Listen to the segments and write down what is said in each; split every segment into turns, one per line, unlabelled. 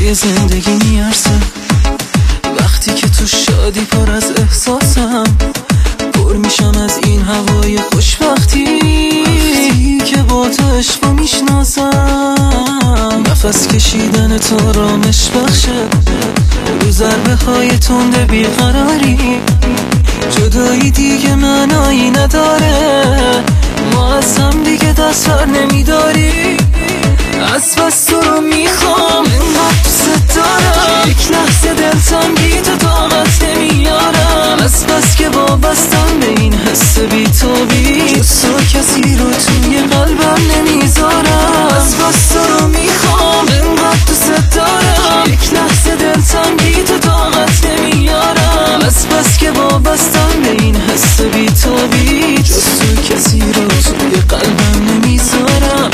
توی زندگی میارزه. وقتی که تو شادی پر از احساسم، پر میشم از این هوای خوشبختی که با تو عشقو میشناسم. نفس کشیدن تو آرامش بخشه، رو ضربه های تند بیقراری. جدایی دیگه معنایی نداره، ما از هم دیگه دست بر نمیداری. از بس تو رو میخوام، اینقدر دوست دارم، یک لحظه دلتنگی تو طاقت نمیارم. از بس که وابستم به این حس بی‌تابی، جز تو کسی رو توی قلبم نمیذارم. از بس تو رو میخوام، اینقدر دوست دارم، یک لحظه دلتنگی تو طاقت نمیارم. از بس که وابستم به این حس بی‌تابی، جز تو کسی رو توی قلبم نمیذارم.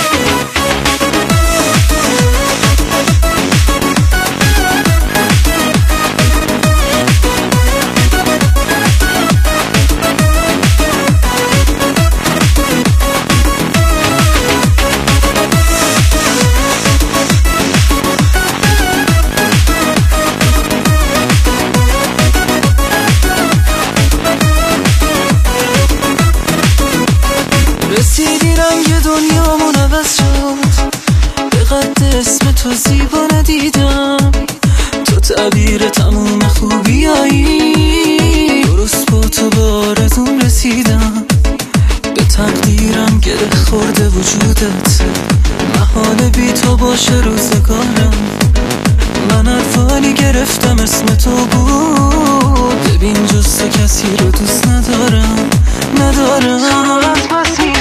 رسیدی رنگ دنیامون عوض شد، به قد اسم تو زیبا ندیدم. تو تعبیر تموم خوبیایی، درست با تو به آرزوم رسیدم. به تقدیرم گره خورده وجودت، محاله بی تو باشه روزگارم. من حرفانی گرفتم اسم تو بود، ببین جز تو کسی رو دوست ندارم.